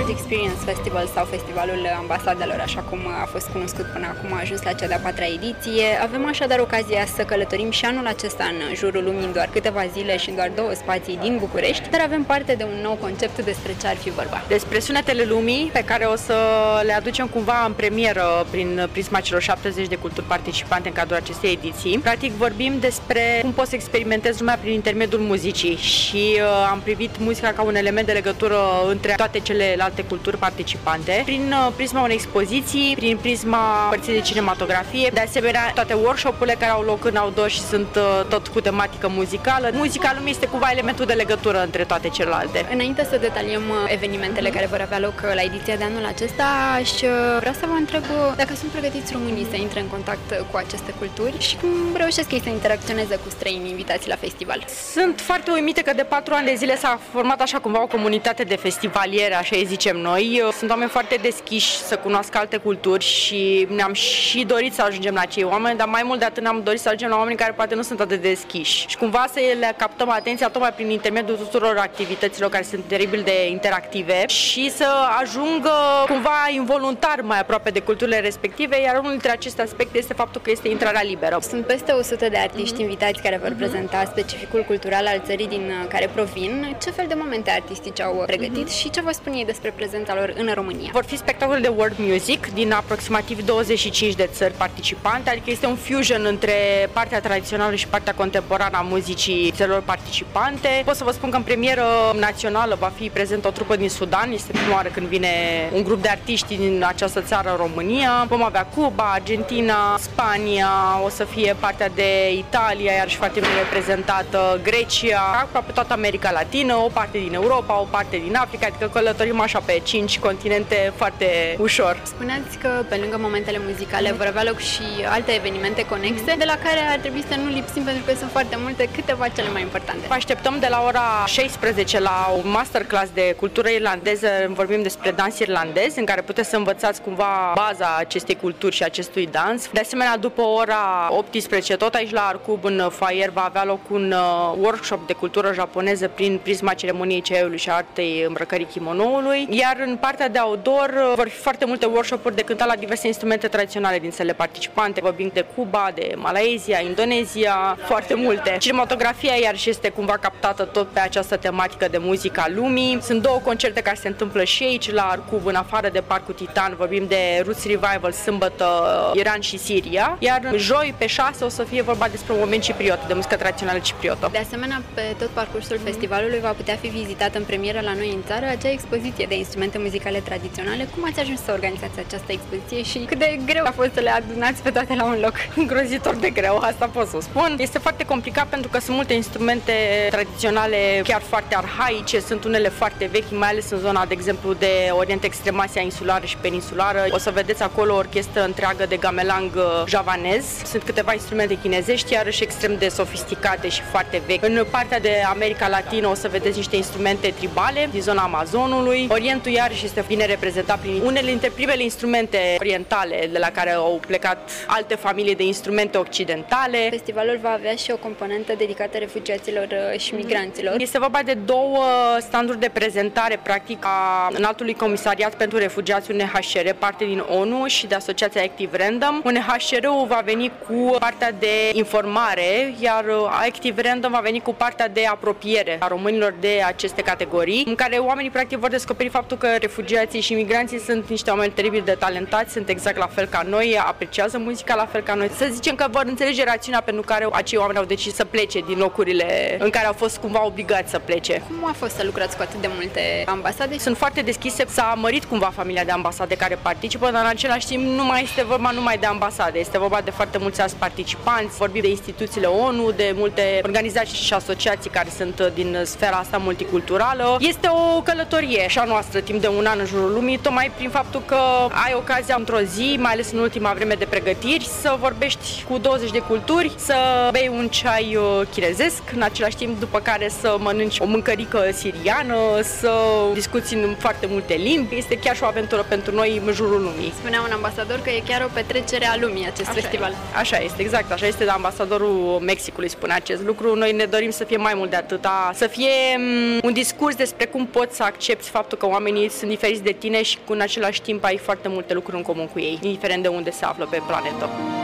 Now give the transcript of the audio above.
World Experience Festival sau Festivalul Ambasadelor, așa cum a fost cunoscut până acum, a ajuns la cea de-a 4-a ediție. Avem așadar ocazia să călătorim și anul acesta în jurul lumii în doar câteva zile și în doar 2 spații din București, dar avem parte de un nou concept despre ce ar fi vorba. Despre sunetele lumii, pe care o să le aducem cumva în premieră prin prisma celor 70 de culturi participante în cadrul acestei ediții. Practic vorbim despre cum poți să experimentezi lumea prin intermediul muzicii și am privit muzica ca un element de legătură între toate celelalte culturi participante, prin prisma unei expoziții, prin prisma părții de cinematografie, de asemenea toate workshop-urile care au loc în outdoor și sunt tot cu tematică muzicală. Muzica lumii este cumva elementul de legătură între toate celelalte. Înainte să detaliem evenimentele care vor avea loc la ediția de anul acesta, aș vrea să vă întreb dacă sunt pregătiți românii să intre în contact cu aceste culturi și cum reușesc ei să interacționeze cu străini invitați la festival. Sunt foarte uimită că de 4 ani de zile s-a format așa cumva o comunitate de festivaliere, așa îi zicem noi. Sunt oameni foarte deschiși să cunoască alte culturi și ne-am și dorit să ajungem la acei oameni, dar mai mult de atât ne-am dorit să ajungem la oameni care poate nu sunt atât de deschiși și cumva să le captăm atenția tocmai prin intermediul tuturor activităților care sunt teribil de interactive și să ajungă cumva involuntar mai aproape de culturile respective, iar unul dintre aceste aspecte este faptul că este intrarea liberă. Sunt peste 100 de artiști invitați care vor prezenta specificul cultural al țării din care provin. Ce fel de momente artistice au pregătit și ce vă spun ei despre prezența lor în România? Vor fi spectacole de world music din aproximativ 25 de țări participante, adică este un fusion între partea tradițională și partea contemporană a muzicii țărilor participante. Pot să vă spun că în premieră națională va fi prezentă o trupă din Sudan, este prima oară când vine un grup de artiști din această țară în România. Vom avea Cuba, Argentina, Spania, o să fie partea de Italia, iar și foarte bine reprezentată Grecia, aproape toată America Latină, o parte din Europa, o parte din Africa, adică călătorim așa pe 5 continente foarte ușor. Spuneați că pe lângă momentele muzicale vor avea loc și alte evenimente conexe, de la care ar trebui să nu lipsim pentru că sunt foarte multe, câteva cele mai importante. Vă așteptăm de la ora 16 la un masterclass de cultură irlandeză, vorbim despre dans irlandez, în care puteți să învățați cumva baza acestei culturi și acestui dans. De asemenea, după ora 18, tot aici la Arcub, în foyer, va avea loc un workshop de cultură japoneză prin prisma ceremoniei ceaiului și artei îmbrăcării kimonoului, iar în partea de outdoor vor fi foarte multe workshop-uri de cântat la diverse instrumente tradiționale din țările participante. Vorbim de Cuba, de Malaysia, Indonezia, foarte multe. Cinematografia iarăși este cumva captată tot pe această tematică de muzica lumii. Sunt 2 concerte care se întâmplă și aici la Arcub, în afară de Parcul Titan. Vorbim de Roots Revival, sâmbătă Iran și Siria, iar joi pe 6 o să fie vorba despre un moment cipriot, de muzică tradițională cipriotă. De asemenea, pe tot parcursul festivalului va putea fi vizitată în premieră la noi în țară acea expoziție de instrumente muzicale tradiționale. Cum ați ajuns să organizați această expoziție și cât de greu a fost să le adunați pe toate la un loc? Îngrozitor de greu, asta pot să spun. Este foarte complicat pentru că sunt multe instrumente tradiționale chiar foarte arhaice, sunt unele foarte vechi, mai ales în zona, de exemplu, de Orient Extrem, Asia insulară și peninsulară. O să vedeți acolo o orchestră întreagă de gamelang javanez. Sunt câteva instrumente chinezești, iarăși extrem de sofisticate și foarte vechi. În partea de America Latină o să vedeți niște instrumente tribale din zona Amazonului. Orientul iarăși este bine reprezentat prin unele dintre primele instrumente orientale de la care au plecat alte familii de instrumente occidentale. Festivalul va avea și o componentă dedicată refugiaților și migranților. Este vorba de 2 standuri de prezentare, practic, a Înaltului Comisariat pentru Refugiați UNHCR, parte din ONU și de Asociația Active Random. UNHCR-ul va veni cu partea de informare, iar Active Random va veni cu partea de apropiere a românilor de aceste categorii, în care oamenii practic vor descoperi faptul că refugiații și migranții sunt niște oameni teribil de talentați, sunt exact la fel ca noi, apreciază muzica la fel ca noi. Să zicem că vor înțelege rațiunea pentru care acei oameni au decis să plece din locurile în care au fost cumva obligați să plece. Cum a fost să lucrați cu atât de multe ambasade? Sunt foarte deschise, s-a mărit cumva familia de ambasade care participă, dar în același timp nu mai este vorba numai de ambasade, este vorba de foarte mulți alți participanți, vorbim de instituțiile ONU, de multe organizații și asociații care sunt din sfera asta multiculturală. Este o călătorie și a noastră timp de un an în jurul lumii, tocmai prin faptul că ai ocazia într-o zi, mai ales în ultima vreme de pregătiri, să vorbești cu 20 de culturi, să bei un ceai chinezesc, în același timp după care să mănânci o mâncărică siriană, să discuți în foarte multe limbi. Este chiar și o aventură pentru noi în jurul lumii. Spunea un ambasador că e chiar o petrecere a lumii acest festival. Așa este, exact, așa este, dar ambasadorul Mexicului spune acest lucru. Noi ne dorim să fie mai mult de atâta, să fie un discurs despre cum poți să accepti faptul că oamenii sunt diferiți de tine și în același timp ai foarte multe lucruri în comun cu ei, indiferent de unde se află pe planetă.